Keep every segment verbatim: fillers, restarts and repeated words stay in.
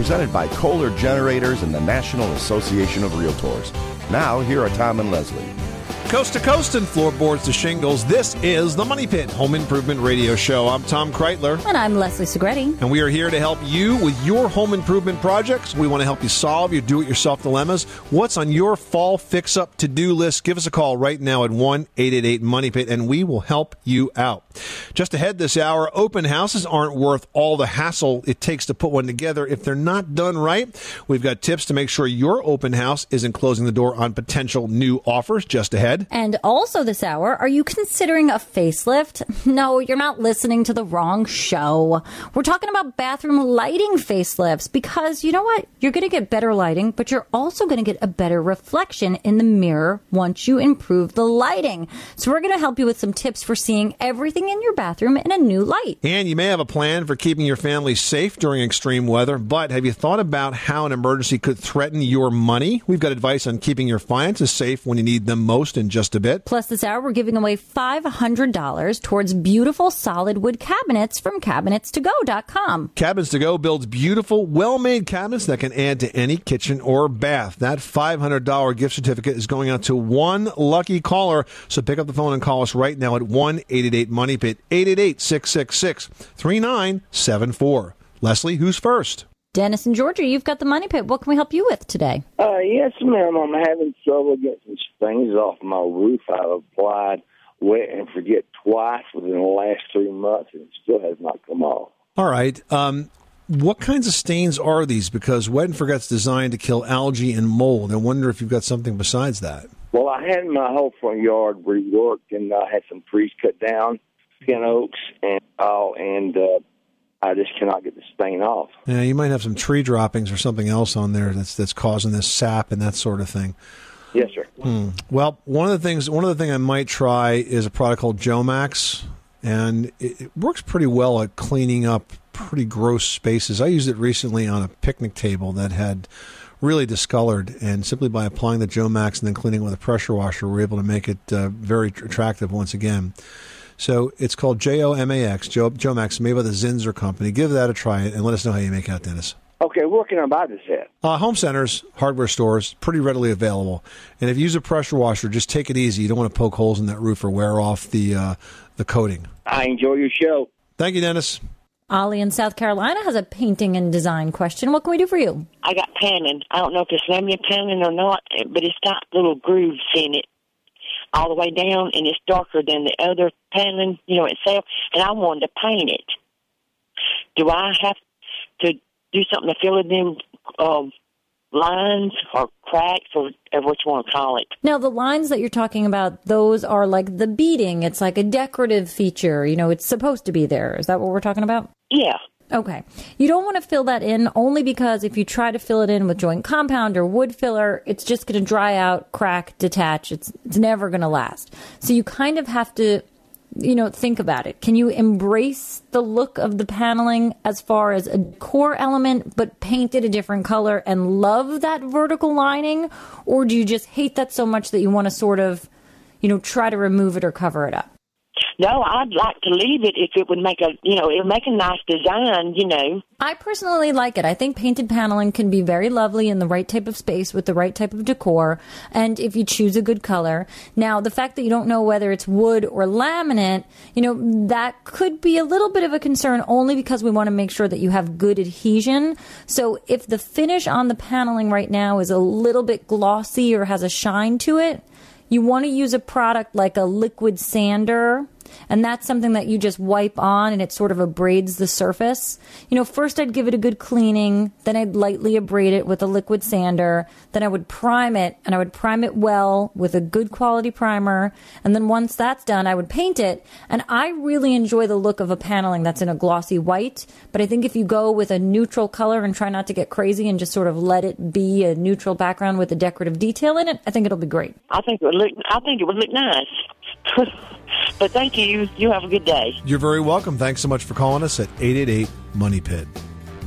presented by Kohler Generators and the National Association of Realtors. Now, here are Tom and Leslie. Coast to coast and floorboards to shingles, this is the Money Pit Home Improvement Radio Show. I'm Tom Kreitler. And I'm Leslie Segretti. And we are here to help you with your home improvement projects. We want to help you solve your do-it-yourself dilemmas. What's on your fall fix-up to-do list? Give us a call right now at one eight eight eight money pit, and we will help you out. Just ahead this hour, open houses aren't worth all the hassle it takes to put one together if they're not done right. We've got tips to make sure your open house isn't closing the door on potential new offers just ahead. And also this hour, are you considering a facelift? No, you're not listening to the wrong show. We're talking about bathroom lighting facelifts because you know what? You're going to get better lighting, but you're also going to get a better reflection in the mirror once you improve the lighting. So we're going to help you with some tips for seeing everything in your bathroom in a new light. And you may have a plan for keeping your family safe during extreme weather, but have you thought about how an emergency could threaten your money? We've got advice on keeping your finances safe when you need them most in just a bit. Plus, this hour, we're giving away five hundred dollars towards beautiful solid wood cabinets from cabinets to go dot com. Cabinets to Go builds beautiful, well-made cabinets that can add to any kitchen or bath. That five hundred dollars gift certificate is going out to one lucky caller. So pick up the phone and call us right now at one eight eight eight money pit, eight eight eight, six six six, three nine seven four. Leslie, who's first? Dennis in Georgia, you've got the Money Pit. What can we help you with today? Uh, yes, ma'am. I'm having trouble getting some things off my roof. I've applied wet and forget twice within the last three months, and it still has not come off. All right. Um, what kinds of stains are these? Because wet and forget's designed to kill algae and mold. I wonder if you've got something besides that. Well, I had my whole front yard reworked, and I had some trees cut down, pin oaks, and all, and uh, I just cannot get the stain off. Yeah, you might have some tree droppings or something else on there that's that's causing this sap and that sort of thing. Yes, sir. Hmm. Well, one of the things, one of the thing I might try is a product called Jomax, and it, it works pretty well at cleaning up pretty gross spaces. I used it recently on a picnic table that had really discolored, and simply by applying the Jomax and then cleaning it with a pressure washer, we were able to make it uh, very attractive once again. So it's called J O M A X, Jo- Jomax, made by the Zinsser Company. Give that a try and let us know how you make out, Dennis. Okay, where can I buy this at? Uh, home centers, hardware stores, pretty readily available. And if you use a pressure washer, just take it easy. You don't want to poke holes in that roof or wear off the uh, the coating. I enjoy your show. Thank you, Dennis. Ollie in South Carolina has a painting and design question. What can we do for you? I got paneling. I don't know if it's laminate paneling or not, but it's got little grooves in it all the way down, and it's darker than the other paneling, you know, itself, and I wanted to paint it. Do I have to do something to fill it in um, lines or cracks or what you want to call it? Now, the lines that you're talking about, those are like the beading. It's like a decorative feature. You know, it's supposed to be there. Is that what we're talking about? Yeah. Okay. You don't want to fill that in only because if you try to fill it in with joint compound or wood filler, it's just going to dry out, crack, detach. It's it's never going to last. So you kind of have to, you know, think about it. Can you embrace the look of the paneling as far as a core element, but paint it a different color and love that vertical lining? Or do you just hate that so much that you want to sort of, you know, try to remove it or cover it up? No, I'd like to leave it if it would make a, you know, it would make a nice design, you know. I personally like it. I think painted paneling can be very lovely in the right type of space with the right type of decor, and if you choose a good color. Now, the fact that you don't know whether it's wood or laminate, you know, that could be a little bit of a concern only because we want to make sure that you have good adhesion. So if the finish on the paneling right now is a little bit glossy or has a shine to it, you want to use a product like a liquid sander, and that's something that you just wipe on and it sort of abrades the surface. You know, first I'd give it a good cleaning, then I'd lightly abrade it with a liquid sander, then I would prime it, and I would prime it well with a good quality primer, and then once that's done, I would paint it. And I really enjoy the look of a paneling that's in a glossy white, but I think if you go with a neutral color and try not to get crazy and just sort of let it be a neutral background with a decorative detail in it, I think it'll be great. I think it would look, I think it would look nice. But thank you. You have a good day. You're very welcome. Thanks so much for calling us at eight eight eight money pit.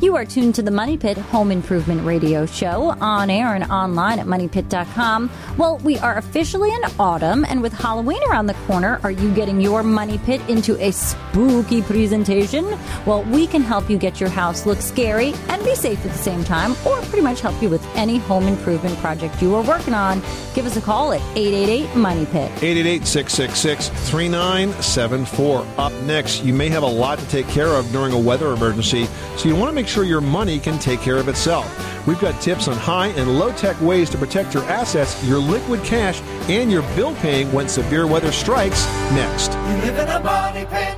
You are tuned to the Money Pit Home Improvement Radio Show, on air and online at money pit dot com. Well, we are officially in autumn, and with Halloween around the corner, are you getting your Money Pit into a spooky presentation? Well, we can help you get your house look scary and be safe at the same time, or pretty much help you with any home improvement project you are working on. Give us a call at eight eight eight, money pit. eight eight eight, six six six, three nine seven four. Up next, you may have a lot to take care of during a weather emergency, so you want to make sure your money can take care of itself. We've got tips on high and low-tech ways to protect your assets, your liquid cash, and your bill paying when severe weather strikes next. You live in a money pit.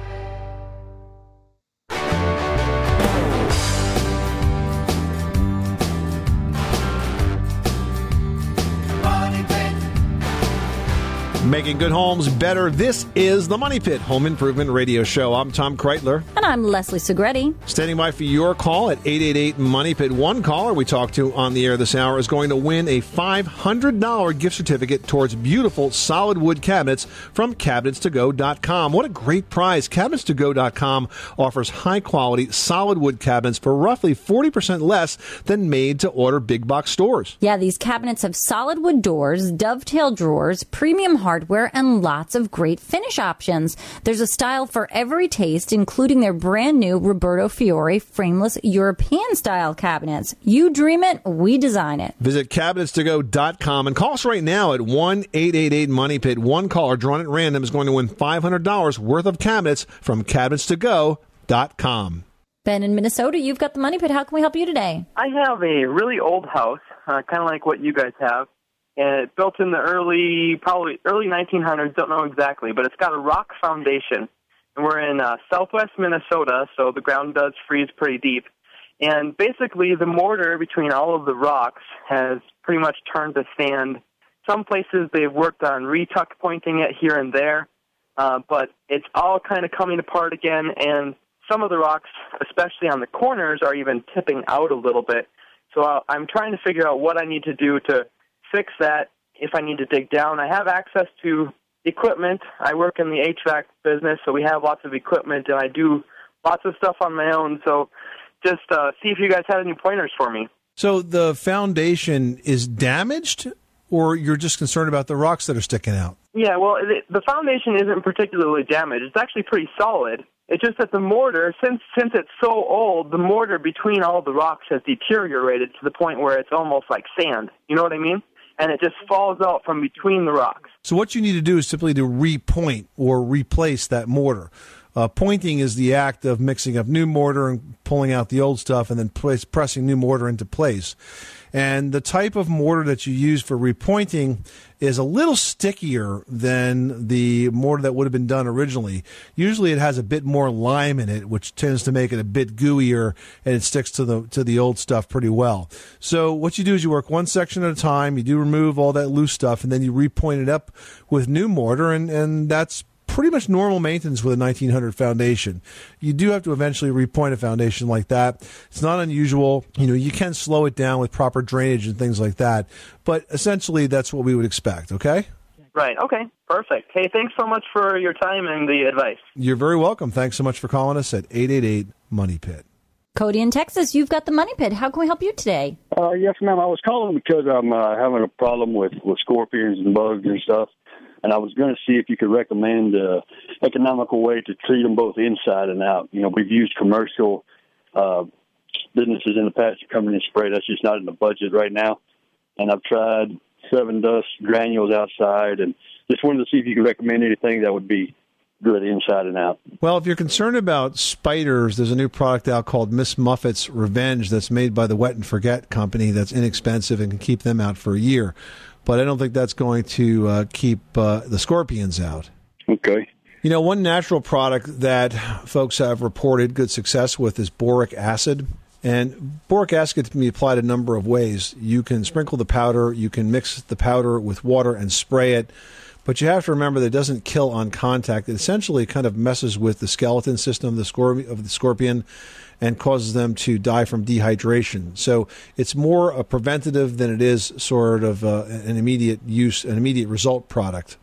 Making good homes better. This is the Money Pit Home Improvement Radio Show. I'm Tom Kreitler. And I'm Leslie Segretti. Standing by for your call at eight eight eight, money pit. One caller we talked to on the air this hour is going to win a five hundred dollars gift certificate towards beautiful solid wood cabinets from cabinets to go dot com. What a great prize. cabinets to go dot com offers high-quality solid wood cabinets for roughly forty percent less than made-to-order big-box stores. Yeah, these cabinets have solid wood doors, dovetail drawers, premium hardware, hardware, and lots of great finish options. There's a style for every taste, including their brand new Roberto Fiore frameless European-style cabinets. You dream it, we design it. Visit cabinets to go dot com and call us right now at one eight eight eight, money pit. One caller drawn at random is going to win five hundred dollars worth of cabinets from cabinets to go dot com. Ben in Minnesota, you've got the Money Pit. How can we help you today? I have a really old house, uh, kind of like what you guys have. And it's built in the early, probably early nineteen hundreds, don't know exactly, but it's got a rock foundation. And we're in uh, southwest Minnesota, so the ground does freeze pretty deep. And basically the mortar between all of the rocks has pretty much turned to sand. Some places they've worked on retuck pointing it here and there, uh, but it's all kind of coming apart again, and some of the rocks, especially on the corners, are even tipping out a little bit. So uh, I'm trying to figure out what I need to do to fix that if I need to dig down. I have access to equipment. I work in the H V A C business, so we have lots of equipment, and I do lots of stuff on my own. So just uh, see if you guys have any pointers for me. So the foundation is damaged, or you're just concerned about the rocks that are sticking out? Yeah, well, it, the foundation isn't particularly damaged. It's actually pretty solid. It's just that the mortar, since since it's so old, the mortar between all the rocks has deteriorated to the point where it's almost like sand. You know what I mean? And it just falls out from between the rocks. So what you need to do is simply to repoint or replace that mortar. Uh, pointing is the act of mixing up new mortar and pulling out the old stuff and then place, pressing new mortar into place. And the type of mortar that you use for repointing is a little stickier than the mortar that would have been done originally. Usually it has a bit more lime in it, which tends to make it a bit gooier, and it sticks to the to the old stuff pretty well. So what you do is you work one section at a time, you do remove all that loose stuff, and then you repoint it up with new mortar, and, and that's pretty much normal maintenance with a nineteen hundred foundation. You do have to eventually repoint a foundation like that. It's not unusual. You know, you can slow it down with proper drainage and things like that, but essentially that's what we would expect, okay? Right, okay, perfect. Hey, thanks so much for your time and the advice. You're very welcome. Thanks so much for calling us at eight eight eight, money pit. Cody in Texas, you've got the Money Pit. How can we help you today? Uh, yes, ma'am. I was calling because I'm uh, having a problem with, with scorpions and bugs and stuff. And I was going to see if you could recommend an economical way to treat them both inside and out. You know, we've used commercial uh, businesses in the past to come in and spray. That's just not in the budget right now. And I've tried Seven Dust granules outside, and just wanted to see if you could recommend anything that would be good inside and out. Well, if you're concerned about spiders, there's a new product out called Miss Muffet's Revenge that's made by the Wet and Forget company that's inexpensive and can keep them out for a year. But I don't think that's going to uh, keep uh, the scorpions out. Okay. You know, one natural product that folks have reported good success with is boric acid. And boric acid can be applied a number of ways. You can sprinkle the powder, you can mix the powder with water and spray it. But you have to remember that it doesn't kill on contact. It essentially kind of messes with the skeleton system of the, scorp- of the scorpion and causes them to die from dehydration. So it's more a preventative than it is sort of uh, an immediate use, an immediate result product.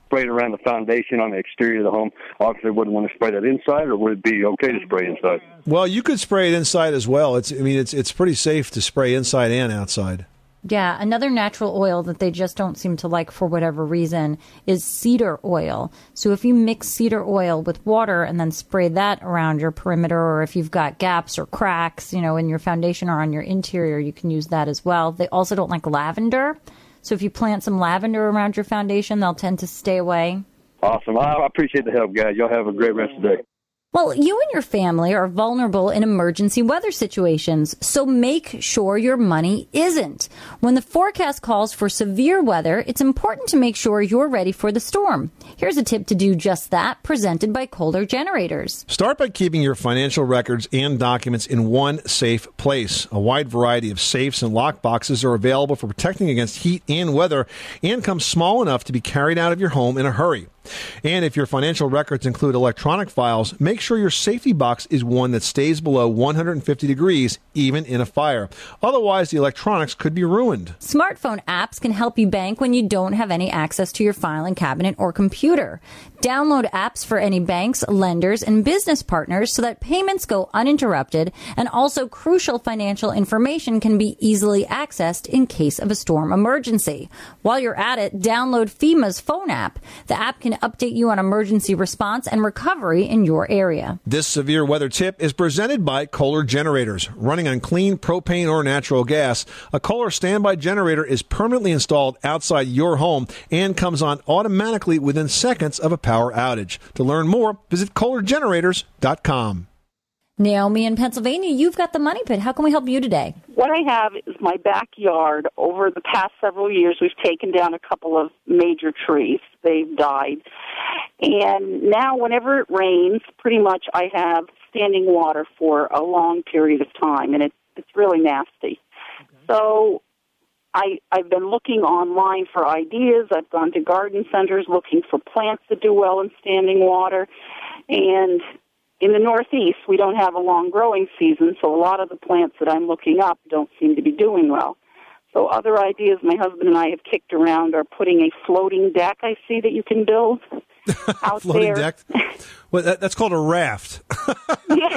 spray it around the foundation on the exterior of the home. Obviously, wouldn't want to spray that inside, or would it be okay to spray inside? Well, you could spray it inside as well. It's, I mean, it's it's pretty safe to spray inside and outside. Yeah, another natural oil that they just don't seem to like for whatever reason is cedar oil. So if you mix cedar oil with water and then spray that around your perimeter, or if you've got gaps or cracks, you know, in your foundation or on your interior, you can use that as well. They also don't like lavender. So if you plant some lavender around your foundation, they'll tend to stay away. Awesome. I appreciate the help, guys. Y'all have a great rest of the day. Well, you and your family are vulnerable in emergency weather situations, so make sure your money isn't. When the forecast calls for severe weather, it's important to make sure you're ready for the storm. Here's a tip to do just that, presented by Kohler Generators. Start by keeping your financial records and documents in one safe place. A wide variety of safes and lock boxes are available for protecting against heat and weather, and come small enough to be carried out of your home in a hurry. And if your financial records include electronic files, make sure your safety box is one that stays below one hundred fifty degrees, even in a fire. Otherwise, the electronics could be ruined. Smartphone apps can help you bank when you don't have any access to your filing cabinet or computer. Download apps for any banks, lenders, and business partners so that payments go uninterrupted, and also crucial financial information can be easily accessed in case of a storm emergency. While you're at it, download FEMA's phone app. The app can update you on emergency response and recovery in your area. This severe weather tip is presented by Kohler Generators. Running on clean propane or natural gas, a Kohler standby generator is permanently installed outside your home and comes on automatically within seconds of a power outage. To learn more, visit Kohler Generators dot com. Naomi in Pennsylvania, you've got the Money Pit. How can we help you today? What I have is my backyard. Over the past several years, we've taken down a couple of major trees. They've died. And now whenever it rains, pretty much I have standing water for a long period of time, and it, it's really nasty. Okay. So I, I've been looking online for ideas. I've gone to garden centers looking for plants that do well in standing water. And in the Northeast, we don't have a long growing season, so a lot of the plants that I'm looking up don't seem to be doing well. So other ideas my husband and I have kicked around are putting a floating deck I see that you can build out floating there. deck? Well, that, that's called a raft. yeah,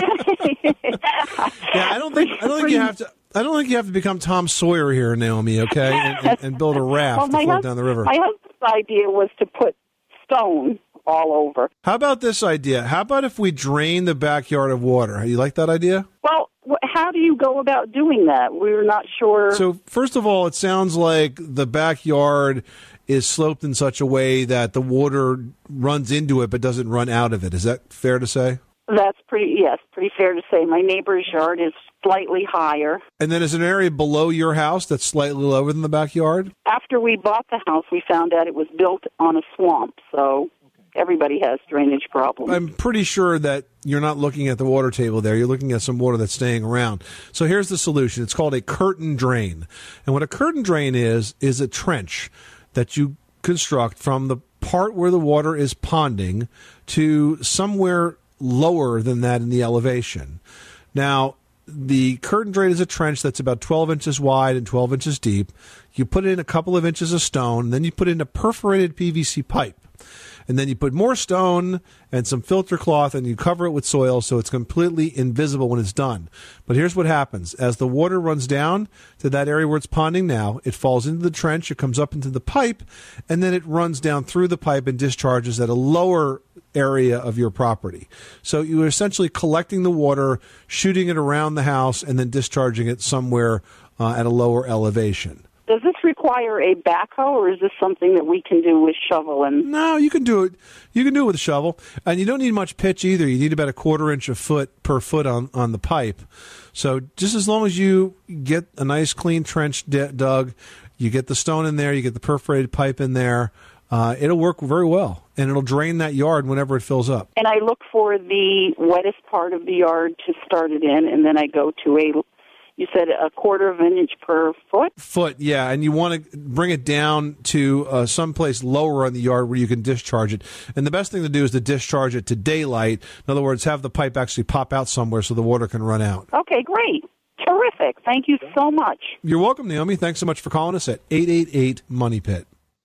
I don't think I don't think you have to. I don't think you have to become Tom Sawyer here, Naomi. Okay, and, and, and build a raft well, to float hus- down the river. My husband's idea was to put stone all over. How about this idea? How about if we drain the backyard of water? You like that idea? Well, how do you go about doing that? We're not sure. So, first of all, it sounds like the backyard is sloped in such a way that the water runs into it but doesn't run out of it. Is that fair to say? That's pretty, yes, pretty fair to say. My neighbor's yard is slightly higher. And then is there an area below your house that's slightly lower than the backyard? After we bought the house, we found out it was built on a swamp, so everybody has drainage problems. I'm pretty sure that you're not looking at the water table there. You're looking at some water that's staying around. So here's the solution. It's called a curtain drain. And what a curtain drain is, is a trench that you construct from the part where the water is ponding to somewhere lower than that in the elevation. Now, the curtain drain is a trench that's about twelve inches wide and twelve inches deep. You put in a couple of inches of stone, then you put in a perforated P V C pipe. And then you put more stone and some filter cloth and you cover it with soil so it's completely invisible when it's done. But here's what happens. As the water runs down to that area where it's ponding now, it falls into the trench, it comes up into the pipe, and then it runs down through the pipe and discharges at a lower area of your property. So you're essentially collecting the water, shooting it around the house, and then discharging it somewhere uh, at a lower elevation. Does this require a backhoe, or is this something that we can do with shovel? And No, you can do it. You can do it with a shovel, and you don't need much pitch either. You need about a quarter inch a foot per foot on, on the pipe. So just as long as you get a nice clean trench d- dug, you get the stone in there, you get the perforated pipe in there, uh, it'll work very well, and it'll drain that yard whenever it fills up. And I look for the wettest part of the yard to start it in, and then I go to a You said a quarter of an inch per foot? Foot, yeah, and you want to bring it down to uh, someplace lower on the yard where you can discharge it. And the best thing to do is to discharge it to daylight. In other words, have the pipe actually pop out somewhere so the water can run out. Okay, great. Terrific. Thank you so much. You're welcome, Naomi. Thanks so much for calling us at eight eight eight, MONEY PIT.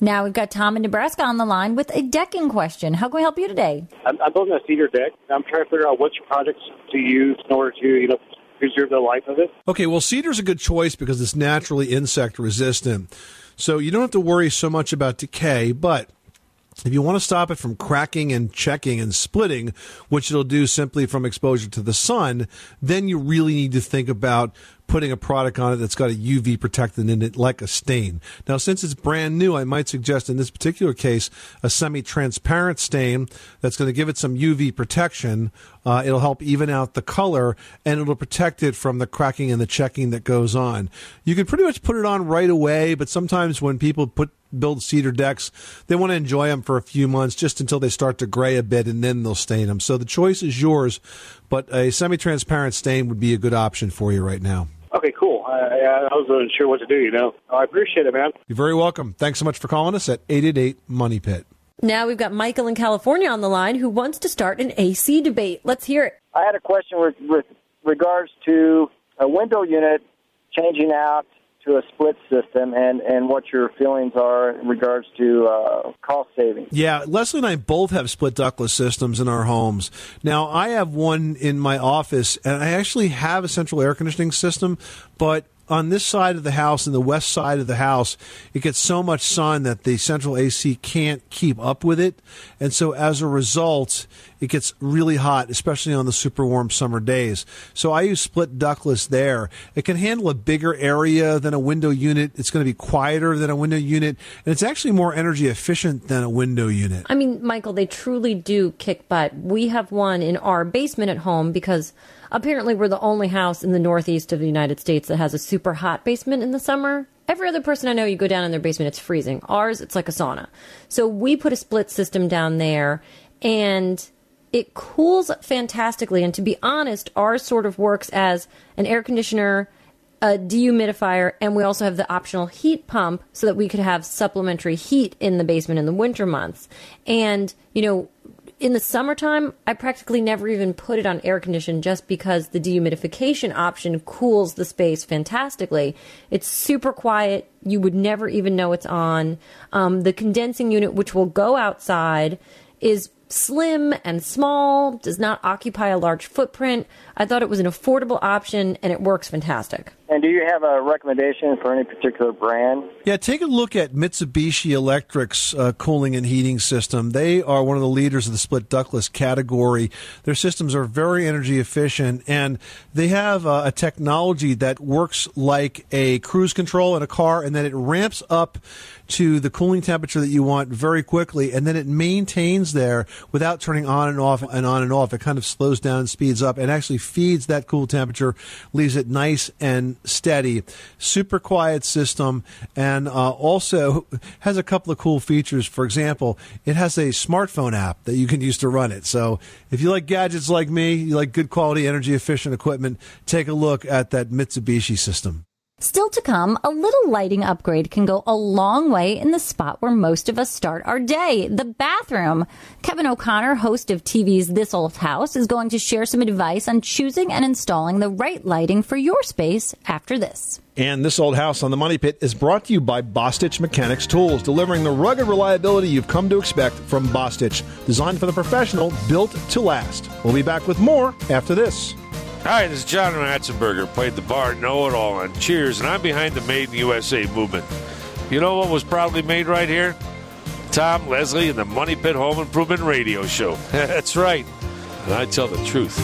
Now we've got Tom in Nebraska on the line with a decking question. How can we help you today? I'm, I'm building a cedar deck. I'm trying to figure out which products to use in order to, you know, preserve the life of it. Okay, well, cedar's a good choice because it's naturally insect resistant. So you don't have to worry so much about decay, but if you want to stop it from cracking and checking and splitting, which it'll do simply from exposure to the sun, then you really need to think about putting a product on it that's got a U V protectant in it, like a stain. Now, since it's brand new, I might suggest in this particular case a semi-transparent stain that's going to give it some U V protection. Uh, it'll help even out the color, and it'll protect it from the cracking and the checking that goes on. You can pretty much put it on right away, but sometimes when people put build cedar decks, they want to enjoy them for a few months just until they start to gray a bit, and then they'll stain them. So the choice is yours, but a semi-transparent stain would be a good option for you right now. Okay, cool. I, I wasn't sure what to do, you know. I appreciate it, man. You're very welcome. Thanks so much for calling us at eight eight eight, money pit. Now we've got Michael in California on the line who wants to start an A C debate. Let's hear it. I had a question with, with regards to a window unit changing out to a split system, and, and what your feelings are in regards to uh, cost savings. Yeah, Leslie and I both have split ductless systems in our homes. Now, I have one in my office, and I actually have a central air conditioning system, but on this side of the house and the west side of the house, it gets so much sun that the central A C can't keep up with it. And so as a result, it gets really hot, especially on the super warm summer days. So I use split ductless there. It can handle a bigger area than a window unit. It's going to be quieter than a window unit. And it's actually more energy efficient than a window unit. I mean, Michael, they truly do kick butt. We have one in our basement at home because apparently we're the only house in the northeast of the United States that has a super hot basement in the summer. Every other person I know, you go down in their basement, it's freezing. Ours, it's like a sauna. So we put a split system down there, and it cools fantastically. And to be honest, ours sort of works as an air conditioner, a dehumidifier, and we also have the optional heat pump so that we could have supplementary heat in the basement in the winter months. And, you know, in the summertime, I practically never even put it on air condition just because the dehumidification option cools the space fantastically. It's super quiet. You would never even know it's on. Um, the condensing unit, which will go outside, is slim and small, does not occupy a large footprint. I thought it was an affordable option, and it works fantastic. And do you have a recommendation for any particular brand? Yeah, take a look at Mitsubishi Electric's uh, cooling and heating system. They are one of the leaders of the split ductless category. Their systems are very energy efficient, and they have uh, a technology that works like a cruise control in a car, and then it ramps up to the cooling temperature that you want very quickly, and then it maintains there without turning on and off and on and off. It kind of slows down and speeds up and actually feeds that cool temperature, leaves it nice and steady. Super quiet system, and uh, also has a couple of cool features. For example, it has a smartphone app that you can use to run it. So if you like gadgets like me, you like good quality, energy efficient equipment, take a look at that Mitsubishi system. Still to come, a little lighting upgrade can go a long way in the spot where most of us start our day, the bathroom. Kevin O'Connor, host of T V's This Old House, is going to share some advice on choosing and installing the right lighting for your space after this. And This Old House on the Money Pit is brought to you by Bostitch Mechanics Tools, delivering the rugged reliability you've come to expect from Bostitch. Designed for the professional, built to last. We'll be back with more after this. Hi, this is John Ratzenberger, played the bar Know-It-All on Cheers, and I'm behind the Made in the U S A movement. You know what was proudly made right here? Tom, Leslie, and the Money Pit Home Improvement Radio Show. That's right, and I tell the truth.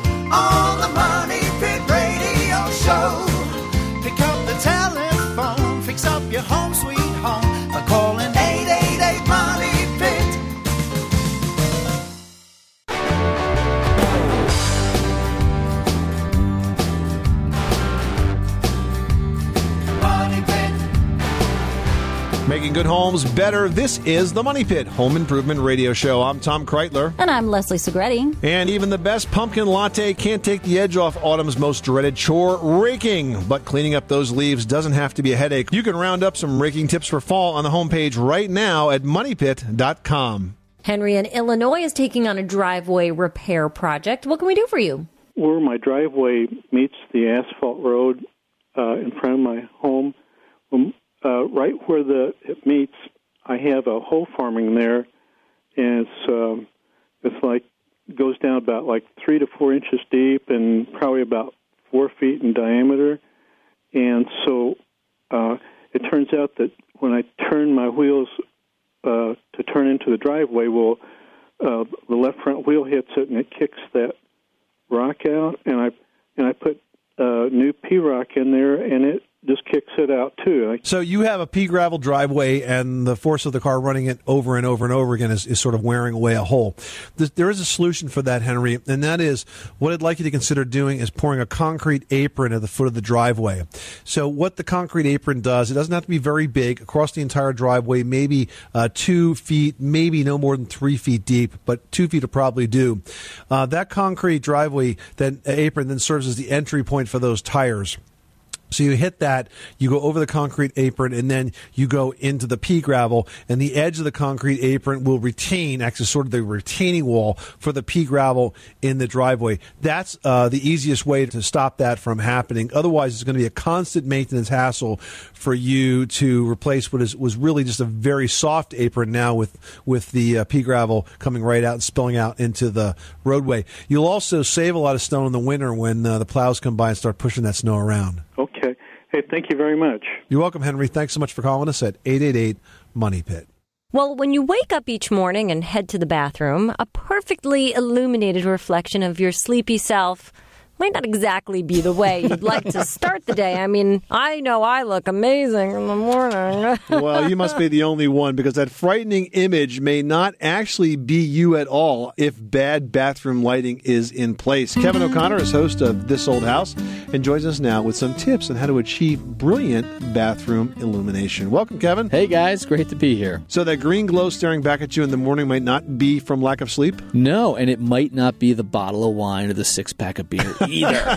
On the Money Pit Radio Show, pick up the telephone, fix up your home sweet home by calling eight eight eight, money pit. Making good homes better. This is the Money Pit Home Improvement Radio Show. I'm Tom Kreitler. And I'm Leslie Segretti. And even the best pumpkin latte can't take the edge off autumn's most dreaded chore, raking. But cleaning up those leaves doesn't have to be a headache. You can round up some raking tips for fall on the homepage right now at money pit dot com. Henry in Illinois is taking on a driveway repair project. What can we do for you? Where my driveway meets the asphalt road uh, in front of my home, um, Uh, right where the it meets, I have a hole forming there, and it's um, it's like goes down about like three to four inches deep and probably about four feet in diameter. And so uh, it turns out that when I turn my wheels uh, to turn into the driveway, well, uh, the left front wheel hits it and it kicks that rock out. And I and I put uh, new P rock in there, and it just kicks it out too. I, So you have a pea gravel driveway, and the force of the car running it over and over and over again is, is sort of wearing away a hole. There is a solution for that, Henry, and that is what I'd like you to consider doing is pouring a concrete apron at the foot of the driveway. So what the concrete apron does, it doesn't have to be very big, across the entire driveway, maybe uh, two feet, maybe no more than three feet deep, but two feet will probably do. Uh, that concrete driveway, that apron then serves as the entry point for those tires. So you hit that, you go over the concrete apron, and then you go into the pea gravel, and the edge of the concrete apron will retain, actually sort of the retaining wall for the pea gravel in the driveway. That's uh, the easiest way to stop that from happening. Otherwise, it's going to be a constant maintenance hassle for you to replace what is was really just a very soft apron now with, with the uh, pea gravel coming right out and spilling out into the roadway. You'll also save a lot of snow in the winter when uh, the plows come by and start pushing that snow around. okay. Hey, thank you very much. You're welcome, Henry. Thanks so much for calling us at eight eight eight, money pit. Well, when you wake up each morning and head to the bathroom, a perfectly illuminated reflection of your sleepy self might not exactly be the way you'd like to start the day. I mean, I know I look amazing in the morning. Well, you must be the only one, because that frightening image may not actually be you at all if bad bathroom lighting is in place. Kevin O'Connor is host of This Old House and joins us now with some tips on how to achieve brilliant bathroom illumination. Welcome, Kevin. Hey, guys. Great to be here. So that green glow staring back at you in the morning might not be from lack of sleep? No, and it might not be the bottle of wine or the six-pack of beer either.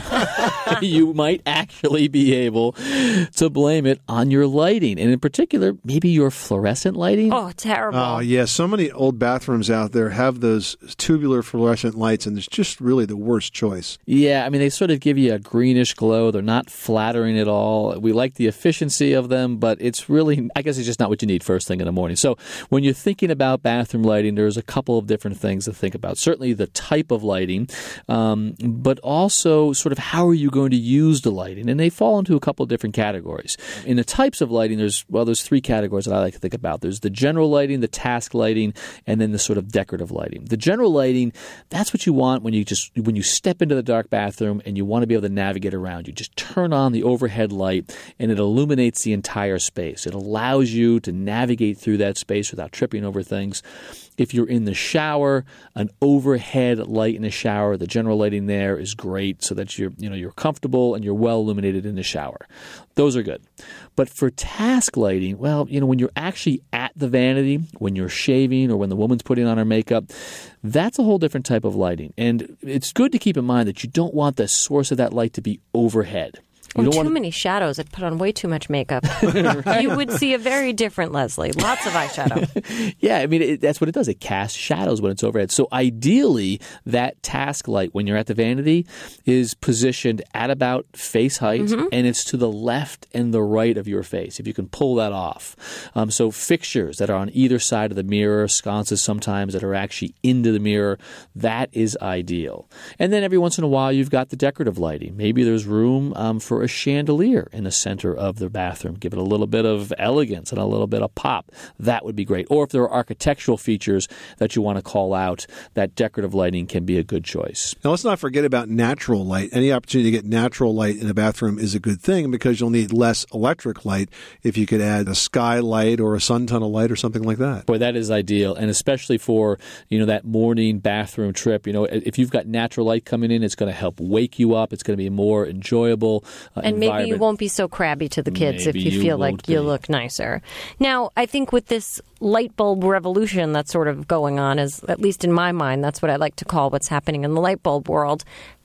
You might actually be able to blame it on your lighting, and in particular, maybe your fluorescent lighting. Oh, terrible. Oh, yeah. So many old bathrooms out there have those tubular fluorescent lights, and it's just really the worst choice. Yeah, I mean, they sort of give you a greenish glow. They're not flattering at all. We like the efficiency of them, but it's really, I guess it's just not what you need first thing in the morning. So when you're thinking about bathroom lighting, there's a couple of different things to think about. Certainly the type of lighting, um, but also sort of how are you going to use the lighting? And they fall into a couple of different categories. In the types of lighting, there's, well, there's three categories that I like to think about. There's the general lighting, the task lighting, and then the sort of decorative lighting. The general lighting, that's what you want when you just, when you step into the dark bathroom and you want to be able to navigate around. You just turn on the overhead light and it illuminates the entire space. It allows you to navigate through that space without tripping over things. If you're in the shower, an overhead light in the shower, the general lighting there is great so that you're, you know, you're comfortable and you're well illuminated in the shower. Those are good. But for task lighting, well, you know, when you're actually at the vanity, when you're shaving or when the woman's putting on her makeup, that's a whole different type of lighting. And it's good to keep in mind that you don't want the source of that light to be overhead. Or You too don't want many shadows. I'd put on way too much makeup. Right. You would see a very different Leslie. Lots of eyeshadow. Yeah, I mean, it, that's what it does. It casts shadows when it's overhead. So ideally, that task light, when you're at the vanity, is positioned at about face height, Mm-hmm. and it's to the left and the right of your face, if you can pull that off. Um, so fixtures that are on either side of the mirror, sconces sometimes that are actually into the mirror, that is ideal. And then every once in a while, you've got the decorative lighting. Maybe there's room um, for a chandelier in the center of the bathroom. Give it a little bit of elegance and a little bit of pop. That would be great. Or if there are architectural features that you want to call out, that decorative lighting can be a good choice. Now, let's not forget about natural light. Any opportunity to get natural light in a bathroom is a good thing because you'll need less electric light if you could add a skylight or a sun tunnel light or something like that. Boy, that is ideal. And especially for, you know, that morning bathroom trip, you know, if you've got natural light coming in, it's going to help wake you up. It's going to be more enjoyable. Uh, And maybe you won't be so crabby to the kids Maybe if you, you feel like won't you be. look nicer. Now, I think with this light bulb revolution that's sort of going on, is at least in my mind, that's what I like to call what's happening in the light bulb world.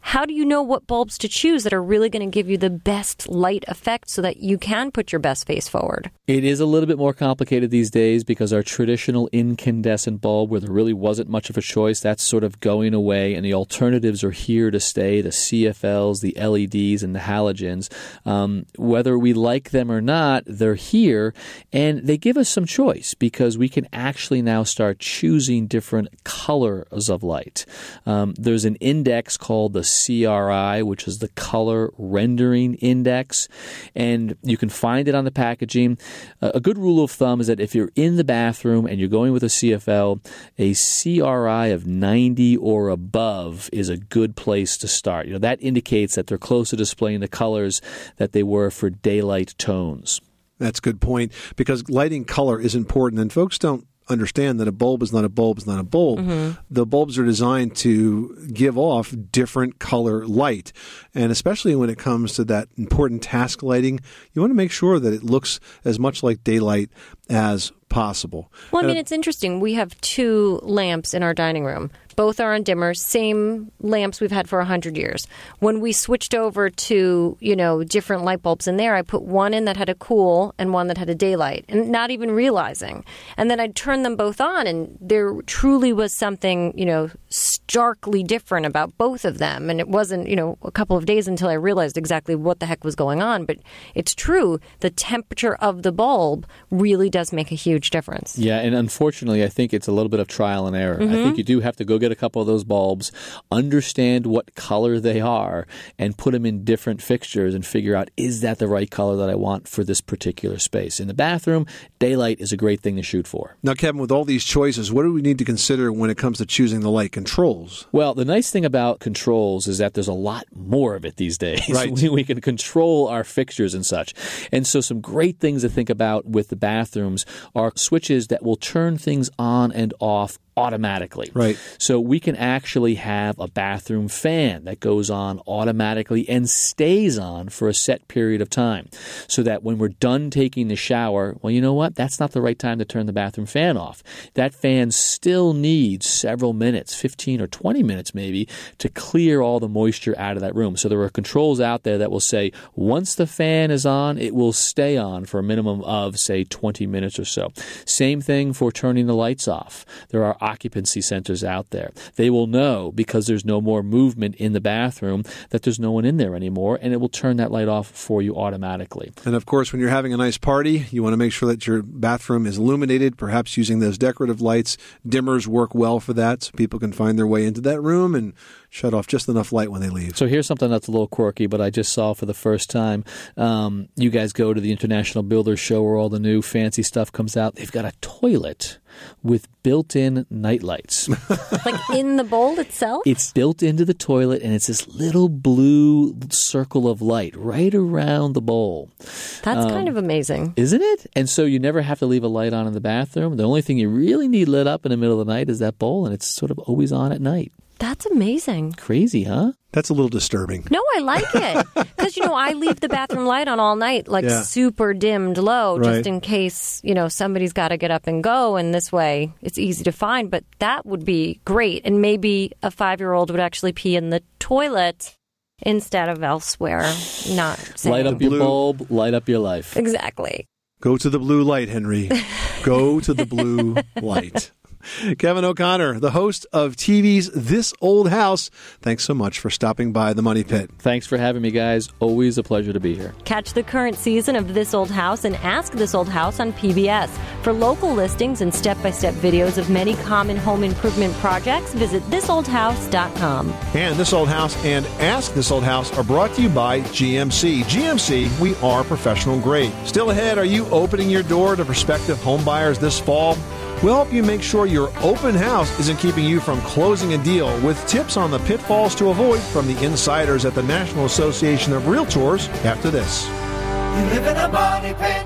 how do you know what bulbs to choose that are really going to give you the best light effect so that you can put your best face forward? It is a little bit more complicated these days because our traditional incandescent bulb, where there really wasn't much of a choice, that's sort of going away, and the alternatives are here to stay, the C F Ls, the L E Ds, and the halogens. Um, whether we like them or not, they're here, and they give us some choice because we can actually now start choosing different colors of light. Um, there's an index called the C R I, which is the Color Rendering Index, and you can find it on the packaging. Uh, a good rule of thumb is that if you're in the bathroom and you're going with a C F L, a C R I of ninety or above is a good place to start. You know, that indicates that they're close to displaying the colors that they were for daylight tones. That's a good point, because lighting color is important, and folks don't understand that a bulb is not a bulb is not a bulb. Mm-hmm. The bulbs are designed to give off different color light. And especially when it comes to that important task lighting, you want to make sure that it looks as much like daylight as possible. Well, I mean, Uh, it's interesting. We have two lamps in our dining room. Both are on dimmers, same lamps we've had for one hundred years. When we switched over to, you know, different light bulbs in there, I put one in that had a cool and one that had a daylight, and not even realizing. And then I'd turn them both on, and there truly was something, you know, starkly different about both of them. And it wasn't, you know, a couple of days until I realized exactly what the heck was going on. But it's true. The temperature of the bulb really does make a huge difference. Yeah, and unfortunately, I think it's a little bit of trial and error. Mm-hmm. I think you do have to go get a couple of those bulbs, understand what color they are, and put them in different fixtures and figure out, is that the right color that I want for this particular space? In the bathroom, daylight is a great thing to shoot for. Now, Kevin, with all these choices, what do we need to consider when it comes to choosing the light controls? Well, the nice thing about controls is that there's a lot more of it these days. Right. We, we can control our fixtures and such. And so some great things to think about with the bathrooms are switches that will turn things on and off automatically. Right. So we can actually have a bathroom fan that goes on automatically and stays on for a set period of time, so that when we're done taking the shower, well, you know what? That's not the right time to turn the bathroom fan off. That fan still needs several minutes, fifteen or twenty minutes maybe, to clear all the moisture out of that room. So there are controls out there that will say once the fan is on, it will stay on for a minimum of, say, twenty minutes or so. Same thing for turning the lights off. There are occupancy centers out there. They will know, because there's no more movement in the bathroom, that there's no one in there anymore, and it will turn that light off for you automatically. And of course, when you're having a nice party, you want to make sure that your bathroom is illuminated, perhaps using those decorative lights. Dimmers work well for that, so people can find their way into that room and shut off just enough light when they leave. So here's something that's a little quirky, but I just saw for the first time. Um, you guys go to the International Builders Show where all the new fancy stuff comes out. They've got a toilet with built-in night lights. Like in the bowl itself? It's built into the toilet, and it's this little blue circle of light right around the bowl. That's Um, kind of amazing. Isn't it? And so you never have to leave a light on in the bathroom. The only thing you really need lit up in the middle of the night is that bowl, and it's sort of always on at night. That's amazing. Crazy, huh? That's a little disturbing. No, I like it. Because, you know, I leave the bathroom light on all night, like Yeah. super dimmed low, Right. just in case, you know, somebody's got to get up and go. And this way it's easy to find. But that would be great. And maybe a five-year-old would actually pee in the toilet instead of elsewhere. Not saying. Light up your bulb, light up your life. Exactly. Go to the blue light, Henry. Go to the blue light. Kevin O'Connor, the host of T V's This Old House, thanks so much for stopping by the Money Pit. Thanks for having me, guys. Always a pleasure to be here. Catch the current season of This Old House and Ask This Old House on P B S. For local listings and step-by-step videos of many common home improvement projects, visit this old house dot com. And This Old House and Ask This Old House are brought to you by G M C. G M C, we are professional grade. Still ahead, are you opening your door to prospective home buyers this fall? We'll help you make sure your open house isn't keeping you from closing a deal with tips on the pitfalls to avoid from the insiders at the National Association of Realtors after this. You live in a money pit.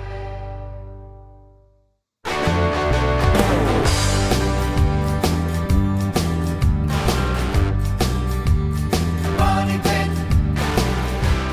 Money pit.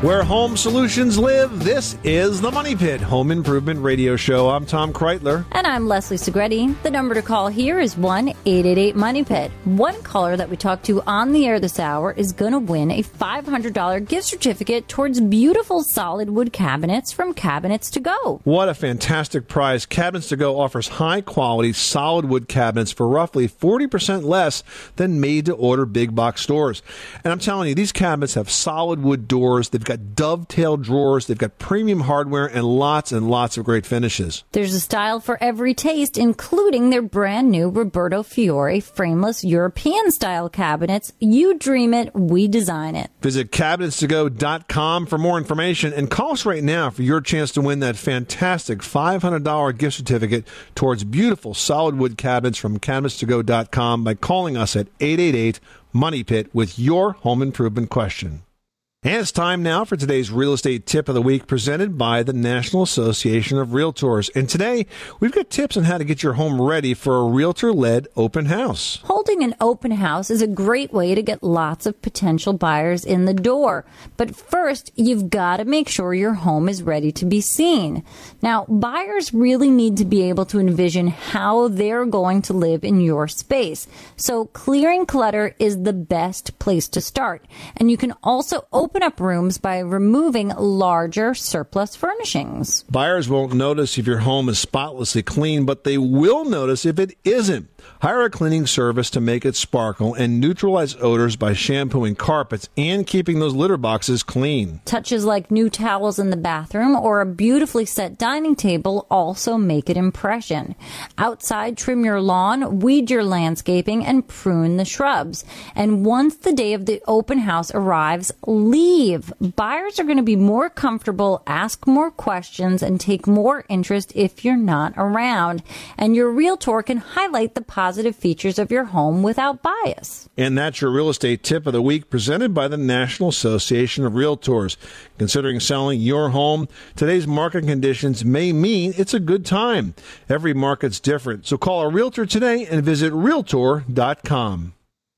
Where home solutions live, this is the Money Pit Home Improvement Radio Show. I'm Tom Kreitler. And I'm Leslie Segretti. The number to call here is one eight eight eight money pit. One caller that we talked to on the air this hour is going to win a five hundred dollars gift certificate towards beautiful solid wood cabinets from Cabinets to Go. What a fantastic prize. Cabinets to Go offers high-quality solid wood cabinets for roughly forty percent less than made-to-order big box stores. And I'm telling you, these cabinets have solid wood doors. They've got dovetail drawers. They've got premium hardware and lots and lots of great finishes. There's a style for every taste, including their brand new Roberto Fiore frameless European-style cabinets. You dream it, we design it. Visit cabinets to go dot com for more information and call us right now for your chance to win that fantastic five hundred dollars gift certificate towards beautiful solid wood cabinets from cabinets to go dot com by calling us at eight eight eight money pit with your home improvement question. And it's time now for today's real estate tip of the week presented by the National Association of Realtors. And today, we've got tips on how to get your home ready for a realtor-led open house. Holding an open house is a great way to get lots of potential buyers in the door. But first, you've got to make sure your home is ready to be seen. Now, buyers really need to be able to envision how they're going to live in your space. So clearing clutter is the best place to start. And you can also open Open up rooms by removing larger surplus furnishings. Buyers won't notice if your home is spotlessly clean, but they will notice if it isn't. Hire a cleaning service to make it sparkle and neutralize odors by shampooing carpets and keeping those litter boxes clean. Touches like new towels in the bathroom or a beautifully set dining table also make an impression. Outside, trim your lawn, weed your landscaping, and prune the shrubs. And once the day of the open house arrives, leave. Buyers are going to be more comfortable, ask more questions, and take more interest if you're not around. And your realtor can highlight the positive features of your home without bias. And that's your real estate tip of the week presented by the National Association of Realtors. Considering selling your home, today's market conditions may mean it's a good time. Every market's different, so call a realtor today and visit realtor dot com.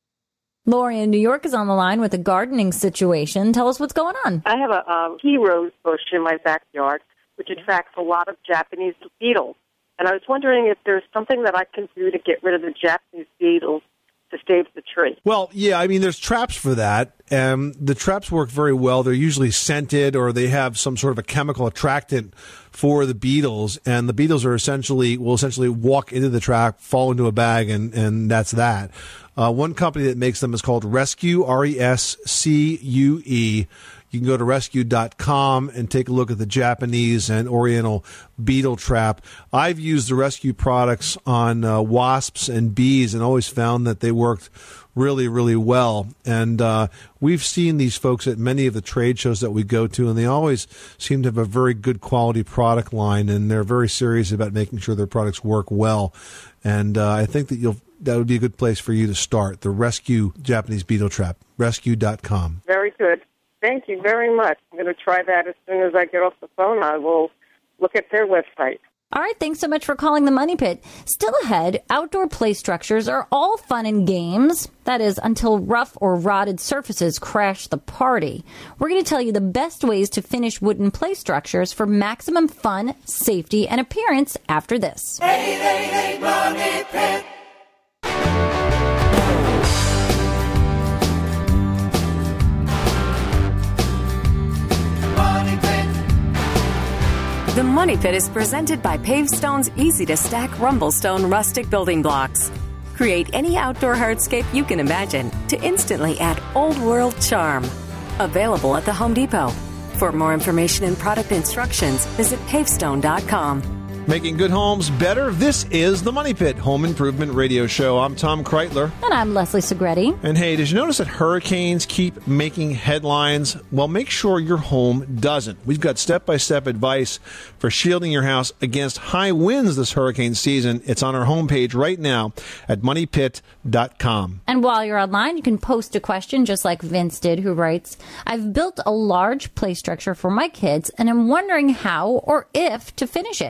Lori in New York is on the line with a gardening situation. Tell us what's going on. I have a, a pea rose bush in my backyard, which attracts a lot of Japanese beetles. And I was wondering if there's something that I can do to get rid of the Japanese beetles to save the tree. Well, yeah, I mean, there's traps for that. Um, the traps work very well. They're usually scented or they have some sort of a chemical attractant for the beetles. And the beetles are essentially, will essentially walk into the trap, fall into a bag, and, and that's that. Uh, one company that makes them is called Rescue, R E S C U E. You can go to rescue dot com and take a look at the Japanese and Oriental beetle trap. I've used the Rescue products on uh, wasps and bees and always found that they worked really, really well. And uh, we've seen these folks at many of the trade shows that we go to, and they always seem to have a very good quality product line, and they're very serious about making sure their products work well. And uh, I think that you'll that would be a good place for you to start, the Rescue Japanese Beetle Trap, rescue dot com. Very good. Thank you very much. I'm going to try that as soon as I get off the phone. I will look at their website. All right, thanks so much for calling the Money Pit. Still ahead, outdoor play structures are all fun and games. That is, until rough or rotted surfaces crash the party. We're going to tell you the best ways to finish wooden play structures for maximum fun, safety, and appearance after this. eight eight eight Money Pit. The Money Pit is presented by Pavestone's easy-to-stack Rumblestone rustic building blocks. Create any outdoor hardscape you can imagine to instantly add old-world charm. Available at the Home Depot. For more information and product instructions, visit pavestone dot com. Making good homes better. This is the Money Pit Home Improvement Radio Show. I'm Tom Kreitler. And I'm Leslie Segretti. And hey, did you notice that hurricanes keep making headlines? Well, make sure your home doesn't. We've got step-by-step advice for shielding your house against high winds this hurricane season. It's on our homepage right now at money pit dot com. And while you're online, you can post a question just like Vince did, who writes, I've built a large play structure for my kids, and I'm wondering how or if to finish it.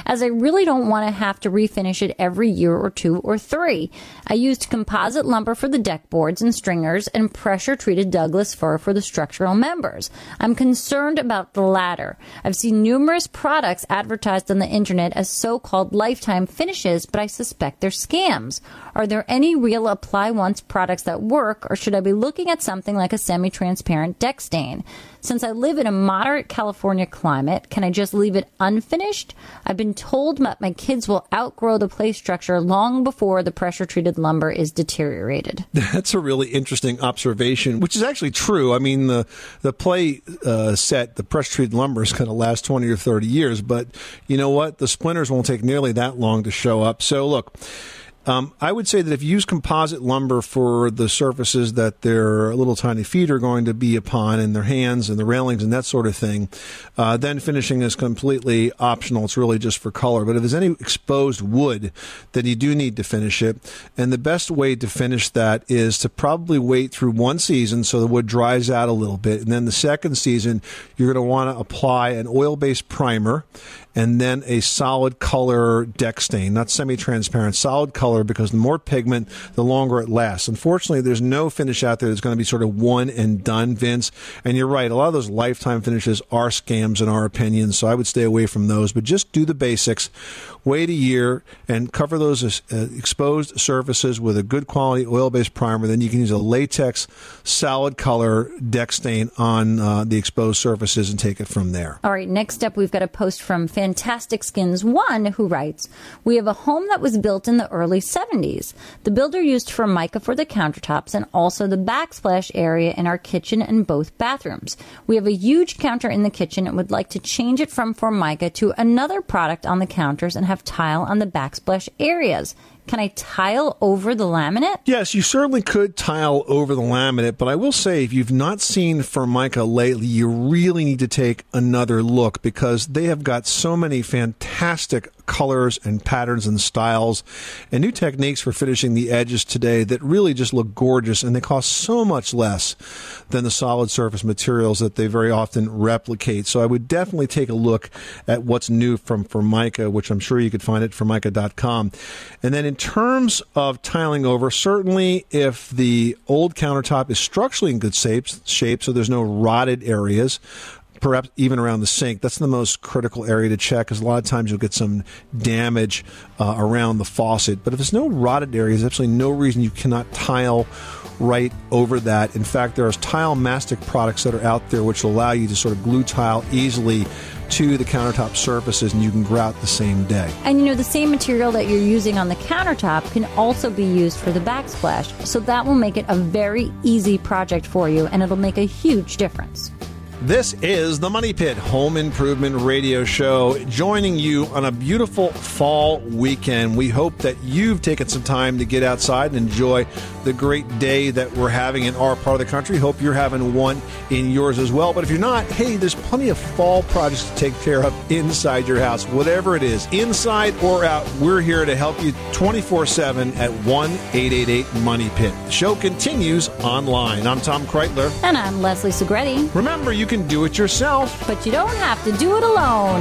as I really don't want to have to refinish it every year or two or three. I used composite lumber for the deck boards and stringers and pressure-treated Douglas fir for the structural members. I'm concerned about the latter. I've seen numerous products advertised on the internet as so-called lifetime finishes, but I suspect they're scams. Are there any real Apply Once products that work, or should I be looking at something like a semi-transparent deck stain? Since I live in a moderate California climate, can I just leave it unfinished? I've been told that my kids will outgrow the play structure long before the pressure-treated lumber is deteriorated. That's a really interesting observation, which is actually true. I mean, the the play uh, set, the pressure-treated lumber is going to last twenty or thirty years, but you know what? The splinters won't take nearly that long to show up. So look, Um, I would say that if you use composite lumber for the surfaces that their little tiny feet are going to be upon, and their hands and the railings and that sort of thing, uh, then finishing is completely optional. It's really just for color. But if there's any exposed wood, then you do need to finish it. And the best way to finish that is to probably wait through one season so the wood dries out a little bit. And then the second season, you're going to want to apply an oil-based primer and then a solid color deck stain, not semi-transparent, solid color, because the more pigment, the longer it lasts. Unfortunately, there's no finish out there that's going to be sort of one and done, Vince. And you're right, a lot of those lifetime finishes are scams in our opinion, so I would stay away from those. But just do the basics, wait a year, and cover those uh, exposed surfaces with a good quality oil-based primer. Then you can use a latex solid color deck stain on uh, the exposed surfaces and take it from there. All right, next up, we've got a post from Fantastic Skins one, who writes, we have a home that was built in the early seventies. The builder used Formica for the countertops and also the backsplash area in our kitchen and both bathrooms. We have a huge counter in the kitchen and would like to change it from Formica to another product on the counters and have tile on the backsplash areas. Can I tile over the laminate? Yes, you certainly could tile over the laminate, but I will say if you've not seen Formica lately, you really need to take another look because they have got so many fantastic colors and patterns and styles and new techniques for finishing the edges today that really just look gorgeous, and they cost so much less than the solid surface materials that they very often replicate. So I would definitely take a look at what's new from Formica, which I'm sure you could find at formica dot com. And then in terms of tiling over, certainly if the old countertop is structurally in good shape, shape so there's no rotted areas, perhaps even around the sink, that's the most critical area to check, because a lot of times you'll get some damage uh, around the faucet. But if there's no rotted areas, there's absolutely no reason you cannot tile right over that. In fact, there are tile mastic products that are out there which will allow you to sort of glue tile easily to the countertop surfaces, and you can grout the same day. And you know, the same material that you're using on the countertop can also be used for the backsplash. So that will make it a very easy project for you, and it'll make a huge difference. This is the Money Pit Home Improvement Radio Show, joining you on a beautiful fall weekend. We hope that you've taken some time to get outside and enjoy the great day that we're having in our part of the country. Hope you're having one in yours as well. But if you're not, hey, there's plenty of fall projects to take care of inside your house, whatever it is, inside or out. We're here to help you twenty-four seven at one eight eight eight Money Pit. The show continues online. I'm Tom Kreitler. And I'm Leslie Segretti. Remember, you can do it yourself, but you don't have to do it alone.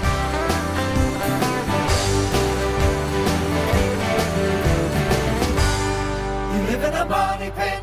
You live in a money pit.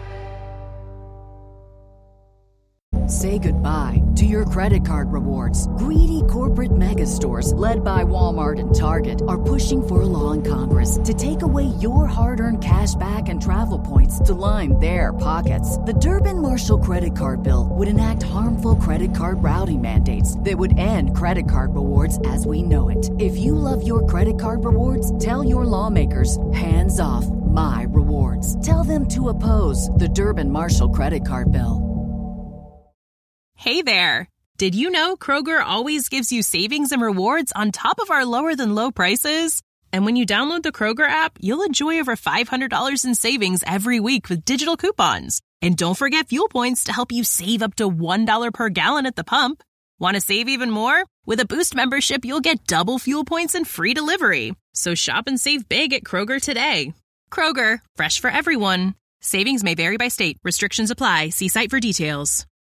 Say goodbye to your credit card rewards. Greedy corporate mega stores, led by Walmart and Target, are pushing for a law in Congress to take away your hard-earned cash back and travel points to line their pockets. The Durbin-Marshall credit card bill would enact harmful credit card routing mandates that would end credit card rewards as we know it. If you love your credit card rewards, tell your lawmakers, hands off my rewards. Tell them to oppose the Durbin-Marshall credit card bill. Hey there! Did you know Kroger always gives you savings and rewards on top of our lower-than-low prices? And when you download the Kroger app, you'll enjoy over five hundred dollars in savings every week with digital coupons. And don't forget fuel points to help you save up to one dollar per gallon at the pump. Want to save even more? With a Boost membership, you'll get double fuel points and free delivery. So shop and save big at Kroger today. Kroger, fresh for everyone. Savings may vary by state. Restrictions apply. See site for details.